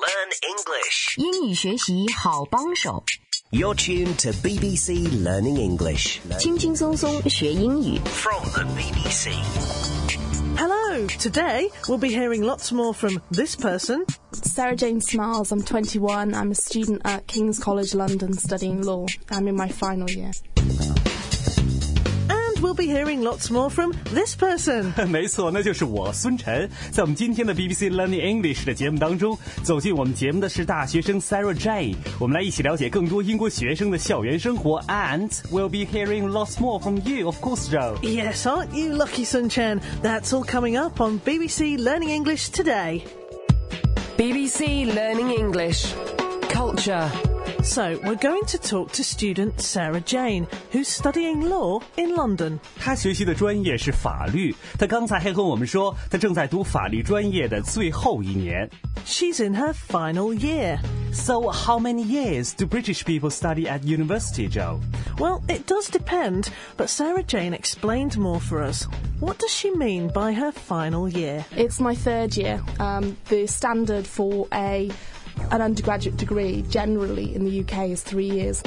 Learn English. 英语学习好帮手。 You're tuned to BBC Learning English. 轻轻松松学英语。 From the BBC. Hello, today we'll be hearing lots more from this person. Sarah Jane Smiles, I'm 21. I'm a student at King's College London studying law. I'm in my final year. And we'll be hearing lots more from this person. 没错，那就是我孙晨。在我们今天的 BBC Learning English 的节目当中，走进我们节目的是大学生 Sarah Jane。我们来一起了解更多英国学生的校园生活 And we'll be hearing lots more from you, of course, Joe. Yes, aren't you lucky, Sun Chen? That's all coming up on BBC Learning English today. BBC Learning English. Culture. So, we're going to talk to student Sarah Jane, who's studying law in London. 她学习的专业是法律。她刚才还跟我们说，她正在读法律专业的最后一年。 She's in her final year. So, how many years do British people study at university, Joe? Well, it does depend, but Sarah Jane explained more for us. What does she mean by her final year? It's my third year. The standard for an undergraduate degree generally in the UK is 3 years.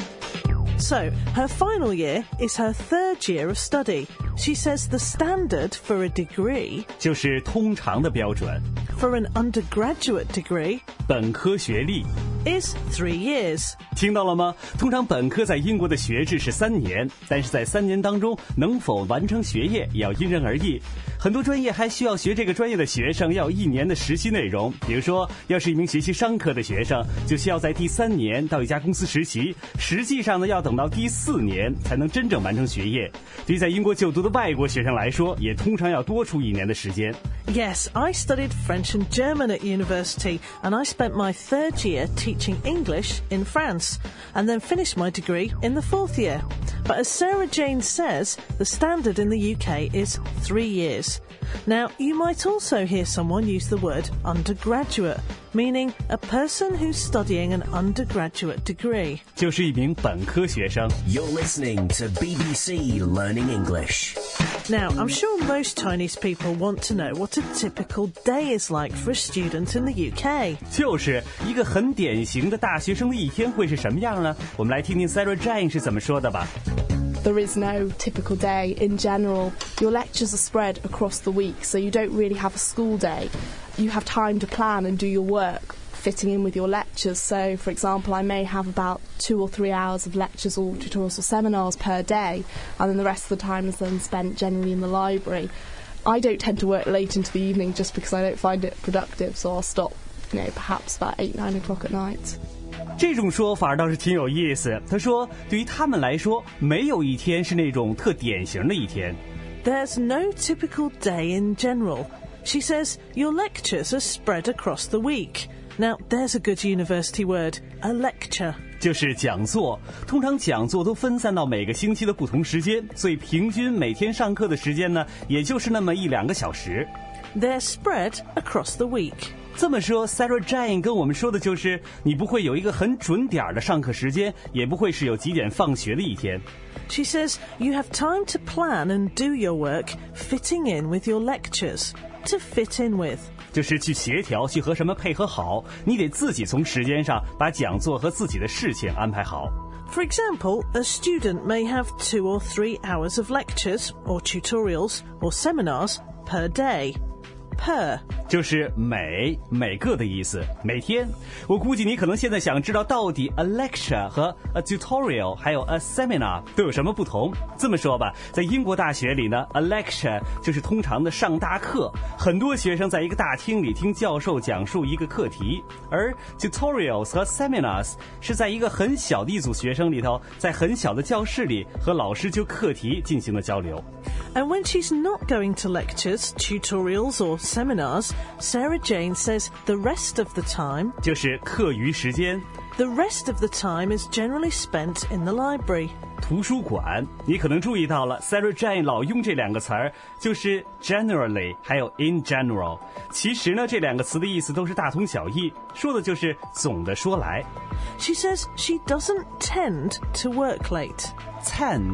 So, her final year is her third year of study. She says the standard for a degree, 就是通常的标准。 for an undergraduate degree, 本科学历 is 3 years. 听到了吗？通常本科在英国的学制是3年，但是在3年当中能否完成学业也要因人而异。很多专业还需要学这个专业的学生要1年的实习内容，比如说要是一名学习商科的学生，就需要在第3年到一家公司实习，实际上呢要等到第4年才能真正完成学业。对于在英国就读的外国学生来说，也通常要多出1年的时间。 Yes, I studied French and German at university, and I spent my third year teaching English in France, and then finished my degree in the 4th year. But as Sarah Jane says, the standard in the UK is 3 years. Now, you might also hear someone use the word undergraduate, meaning a person who's studying an undergraduate degree. 就是一名本科学生。 You're listening to BBC Learning English. Now, I'm sure most Chinese people want to know what a typical day is like for a student in the UK. 就是一个很典型的大学生的一天会是什么样呢？我们来听听 Sarah Jane 是怎么说的吧。 There is no typical day in general. Your lectures are spread across the week, so you don't really have a school day. You have time to plan and do your work, fitting in with your lectures. So, for example, I may have about 2 or 3 hours of lectures or tutorials or seminars per day, and then the rest of the time is then spent generally in the library. I don't tend to work late into the evening just because I don't find it productive, so I'll stop, perhaps about 8, 9 o'clock at night. 这种说法倒是挺有意思。他说，对于他们来说，没有一天是那种特典型的一天。 There's no typical day in general. She says your lectures are spread across the week. Now, there's a good university word, a lecture. 就是讲座，通常讲座都分散到每个星期的不同时间，所以平均每天上课的时间呢，也就是那么1-2个小时。 They're spread across the week. 这么说 Sarah Jane 跟我们说的就是，你不会有一个很准点的上课时间，也不会是有几点放学的一天。 She says you have time to plan and do your work, fitting in with your lectures. To fit in with. 就是去协调，去和什么配合好，你得自己从时间上把讲座和自己的事情安排好。 For example, a student may have 2 or 3 hours of lectures, or tutorials, or seminars per day. Per 就是每个的意思，每天。我估计你可能现在想知道到底 a lecture 和 a tutorial 还有 a seminar 都有什么不同。这么说吧，在英国大学里呢 a lecture 就是通常的上大课，很多学生在一个大厅里听教授讲述一个课题，而 tutorials 和 seminars 是在一个很小的一组学生里头，在很小的教室里和老师就课题进行了交流。 And when she's not going to lectures, tutorials or seminars, Sarah Jane says the rest of the time, 就是课余时间。 the rest of the time is generally spent in the library. 图书馆，你可能注意到了 Sarah Jane 老用这2个词儿，就是 generally 还有 in general。其实呢，这2个词的意思都是大同小异，说的就是总的说来。 She says she doesn't tend to work late. Tend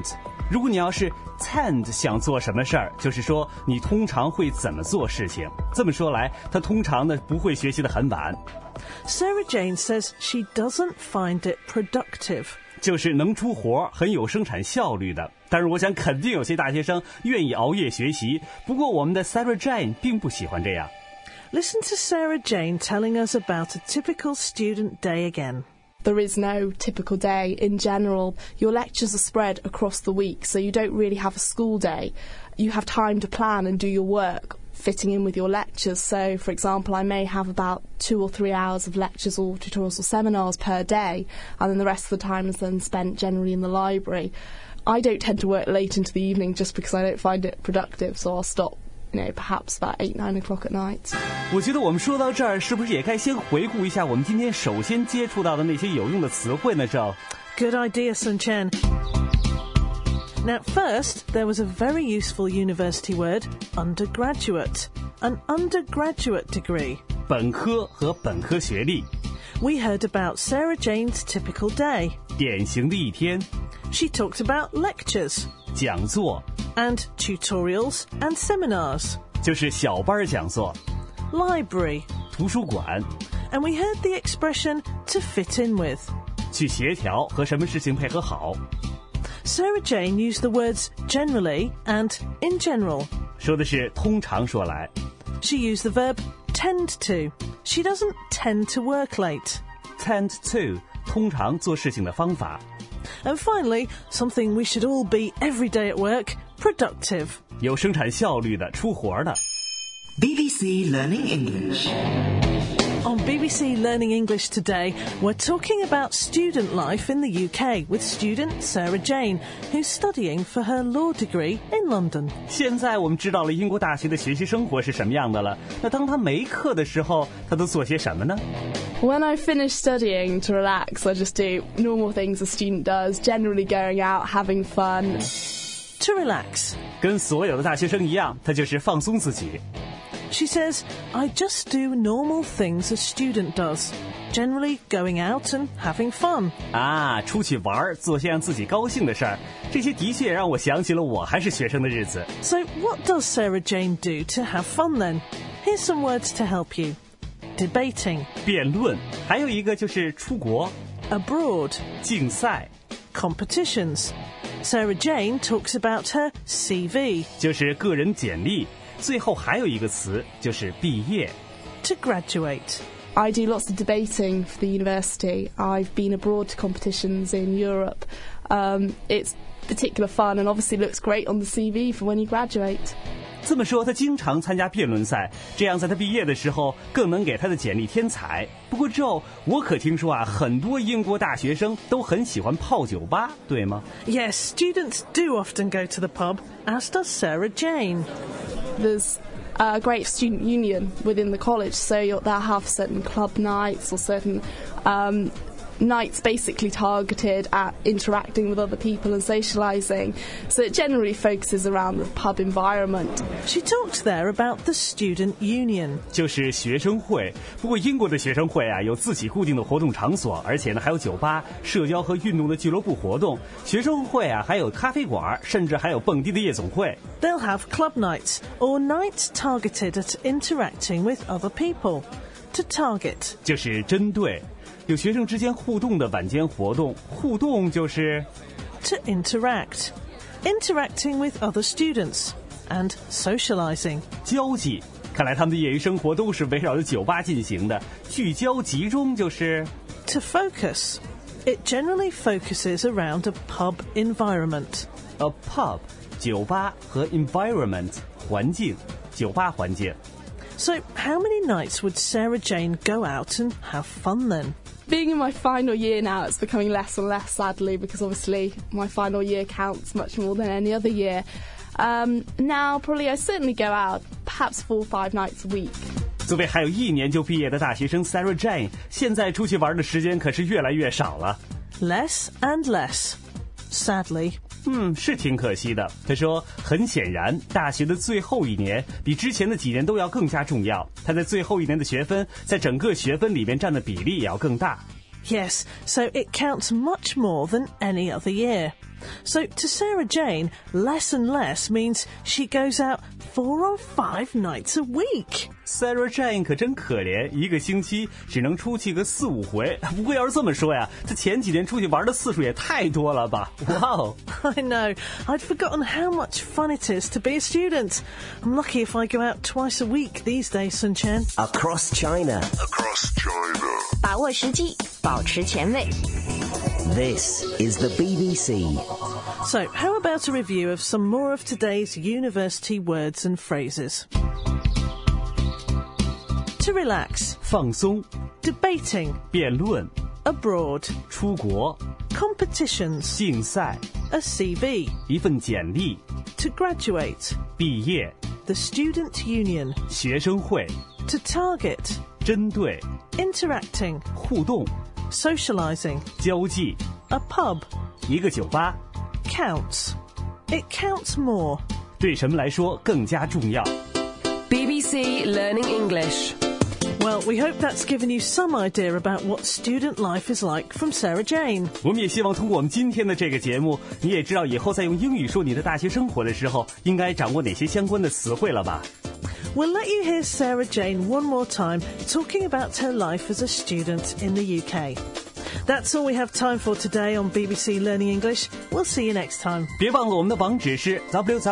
如果你要是 tend 想做什么事儿，就是说你通常会怎么做事情。这么说来，他通常呢不会学习得很晚。 Sarah Jane says she doesn't find it productive. 就是能出活，很有生产效率的。但是我想肯定有些大学生愿意熬夜学习，不过我们的 Sarah Jane 并不喜欢这样。 Listen to Sarah Jane telling us about a typical student day again. There is no typical day in general. Your lectures are spread across the week, so you don't really have a school day. You have time to plan and do your work, fitting in with your lectures. So, for example, I may have about 2 or 3 hours of lectures or tutorials or seminars per day, and then the rest of the time is then spent generally in the library. I don't tend to work late into the evening just because I don't find it productive, so I'll stop, perhaps about 8, 9 o'clock at night. 我觉得我们说到这儿，是不是也该先回顾一下我们今天首先接触到的那些有用的词汇呢 ？Good idea, Sun Chen. Now, first, there was a very useful university word, undergraduate. An undergraduate degree. 本科和本科学历。 We heard about Sarah Jane's typical day. 典型的一天。 She talked about lectures. 讲座。 And tutorials and seminars. 就是小班讲座。 Library. 图书馆。 And we heard the expression to fit in with. 去协调，和什么事情配合好。 Sarah Jane used the words generally and in general. 说的是通常说来。 She used the verb tend to. She doesn't tend to work late. Tend to, 通常做事情的方法。 And finally, something we should all be every day at work, productive. 有生产效率的，出活的。 BBC Learning English. On BBC Learning English today, we're talking about student life in the UK with student Sarah Jane, who's studying for her law degree in London. 现在我们知道了英国大学的学习生活是什么样的了。那当她没课的时候，她都做些什么呢？ When I finish studying to relax, I just do normal things a student does, generally going out, having fun. To relax. 跟所有的大学生一样，她就是放松自己。 She says, I just do normal things a student does, generally going out and having fun. 出去玩，做些让自己高兴的事儿，这些的确让我想起了我还是学生的日子。 So what does Sarah Jane do to have fun then? Here's some words to help you. Debating. 辩论，还有一个就是出国。 Abroad. 竞赛。 Competitions. Sarah Jane talks about her CV. 就是个人简历。最后还有一个词，就是毕业。 To graduate. I do lots of debating for the university. I've been abroad to competitions in Europe. It's particular fun and obviously looks great on the CV for when you graduate. 这么说，他经常参加辩论赛，这样在他毕业的时候更能给他的简历添彩。不过 Joe， 我可听说很多英国大学生都很喜欢泡酒吧，对吗？ Yes, students do often go to the pub, as does Sarah Jane. There's a great student union within the college, so they'll have certain club nights or certain nights basically targeted at interacting with other people and socialising. So it generally focuses around the pub environment. She talked there about the student union. 就是学生会。不过英国的学生会有自己固定的活动场所，而且呢还有酒吧、社交和运动的俱乐部活动。学生会还有咖啡馆，甚至还有蹦迪的夜总会。 They'll have club nights or nights targeted at interacting with other people. To target. 就是针对。有学生之间互动的晚间活动，互动就是 to interact, interacting with other students and socializing. 交际，看来他们的业余生活都是围绕着酒吧进行的。聚焦集中就是 to focus. It generally focuses around a pub environment. A pub, 酒吧和 environment, 环境，酒吧环境。 So, how many nights would Sarah Jane go out and have fun then? Being in my final year now, it's becoming less and less, sadly, because obviously my final year counts much more than any other year. Now, probably I certainly go out, perhaps 4 or 5 nights a week. 作为还有1年就毕业的大学生 Sarah Jane， 现在出去玩的时间可是越来越少了。 Less and less, sadly. 是挺可惜的。他说，很显然，大学的最后1年比之前的几年都要更加重要。他在最后1年的学分，在整个学分里面占的比例也要更大。 Yes, so it counts much more than any other year. So to Sarah Jane, less and less means she goes out 4 or 5 nights a week. Sarah Jane 可真可怜，一个星期只能出去个4、5回。不过要是这么说呀，她前几天出去玩的次数也太多了吧？哇哦 I know. I'd forgotten how much fun it is to be a student. I'm lucky if I go out twice a week these days, Sun Chen. Across China. Across China. 把握时机，保持前卫。 This is the BBC. So, how about a review of some more of today's university words and phrases? To relax, 放松、 debating, 辩论、 abroad, 出国、 competitions, 竞赛、 a CV, 一份简历、 to graduate, 毕业、 the student union, 学生会、 to target, 针对、 interacting, 互动、 socializing, 交际、 a pub, 一个酒吧， counts. It counts more. 对什么来说更加重要？ BBC Learning English. Well, we hope that's given you some idea about what student life is like from Sarah Jane. 我们也希望通过我们今天的这个节目，你也知道以后在用英语说你的大学生活的时候，应该掌握哪些相关的词汇了吧？ We'll let you hear Sarah Jane one more time talking about her life as a student in the UK. That's all we have time for today on BBC Learning English. We'll see you next time. 别忘了我们的网址是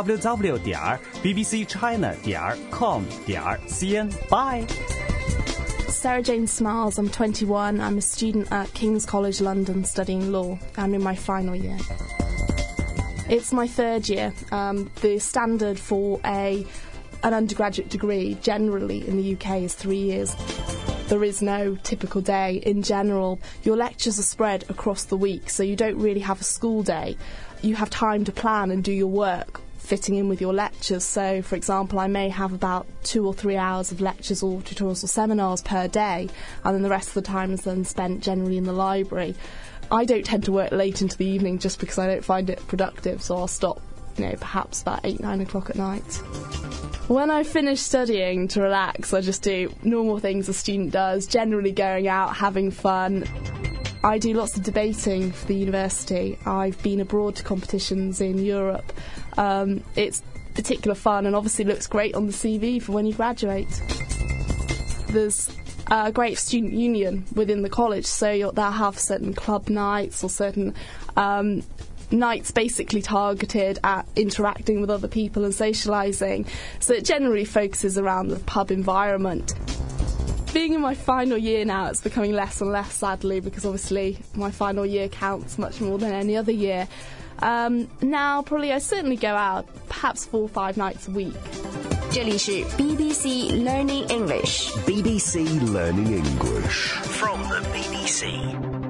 www.bbcchina.com.cn. Bye. Sarah Jane Smiles, I'm 21. I'm a student at King's College London studying law. I'm in my final year. It's my 3rd year. The standard for an undergraduate degree generally in the UK is 3 years. There is no typical day. In general, your lectures are spread across the week, so you don't really have a school day. You have time to plan and do your work, fitting in with your lectures. So, for example, I may have about 2 or 3 hours of lectures or tutorials or seminars per day, and then the rest of the time is then spent generally in the library. I don't tend to work late into the evening just because I don't find it productive, so I'll stop, perhaps about 8, 9 o'clock at night. When I finish studying to relax, I just do normal things a student does, generally going out, having fun. I do lots of debating for the university. I've been abroad to competitions in Europe. It's particular fun and obviously looks great on the CV for when you graduate. There's a great student union within the college, so they'll have certain club nights or certain nights basically targeted at interacting with other people and socialising. So it generally focuses around the pub environment. Being in my final year now, it's becoming less and less, sadly, because obviously my final year counts much more than any other year. Now, probably I certainly go out perhaps 4 or 5 nights a week. 这里是 BBC Learning English. BBC Learning English. From the BBC.